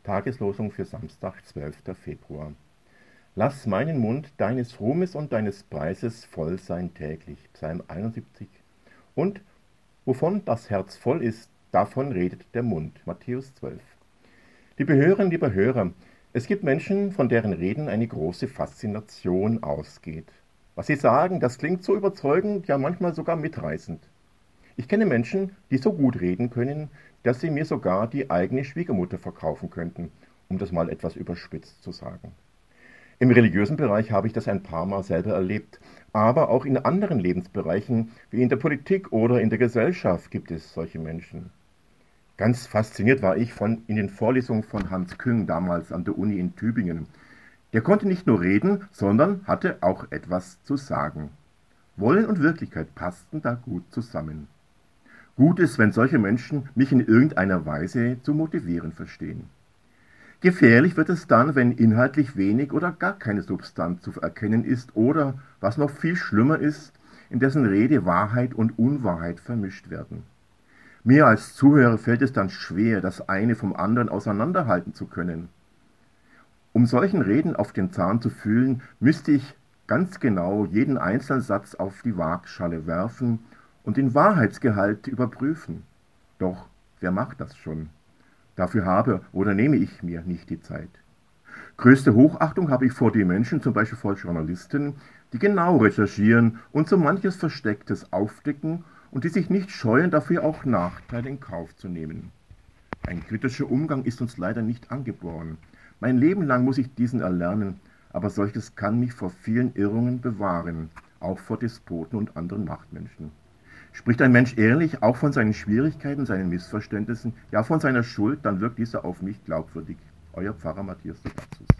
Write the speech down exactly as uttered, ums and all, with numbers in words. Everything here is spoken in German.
Tageslosung für Samstag, zwölfter Februar. Lass meinen Mund deines Ruhmes und deines Preises voll sein täglich. Psalm einundsiebzig. Und wovon das Herz voll ist, davon redet der Mund. Matthäus zwölf. Liebe Hörerinnen, liebe Hörer, es gibt Menschen, von deren Reden eine große Faszination ausgeht. Was sie sagen, das klingt so überzeugend, ja manchmal sogar mitreißend. Ich kenne Menschen, die so gut reden können, dass sie mir sogar die eigene Schwiegermutter verkaufen könnten, um das mal etwas überspitzt zu sagen. Im religiösen Bereich habe ich das ein paar Mal selber erlebt, aber auch in anderen Lebensbereichen, wie in der Politik oder in der Gesellschaft, gibt es solche Menschen. Ganz fasziniert war ich von in den Vorlesungen von Hans Küng damals an der Uni in Tübingen. Der konnte nicht nur reden, sondern hatte auch etwas zu sagen. Wollen und Wirklichkeit passten da gut zusammen. Gut ist, wenn solche Menschen mich in irgendeiner Weise zu motivieren verstehen. Gefährlich wird es dann, wenn inhaltlich wenig oder gar keine Substanz zu erkennen ist oder, was noch viel schlimmer ist, in dessen Rede Wahrheit und Unwahrheit vermischt werden. Mir als Zuhörer fällt es dann schwer, das eine vom anderen auseinanderhalten zu können. Um solchen Reden auf den Zahn zu fühlen, müsste ich ganz genau jeden einzelnen Satz auf die Waagschale werfen und den Wahrheitsgehalt überprüfen. Doch wer macht das schon? Dafür habe oder nehme ich mir nicht die Zeit. Größte Hochachtung habe ich vor den Menschen, zum Beispiel vor Journalisten, die genau recherchieren und so manches Verstecktes aufdecken und die sich nicht scheuen, dafür auch Nachteile in Kauf zu nehmen. Ein kritischer Umgang ist uns leider nicht angeboren. Mein Leben lang muss ich diesen erlernen, aber solches kann mich vor vielen Irrungen bewahren, auch vor Despoten und anderen Machtmenschen. Spricht ein Mensch ehrlich, auch von seinen Schwierigkeiten, seinen Missverständnissen, ja von seiner Schuld, dann wirkt dieser auf mich glaubwürdig. Euer Pfarrer Matthias de Baptist.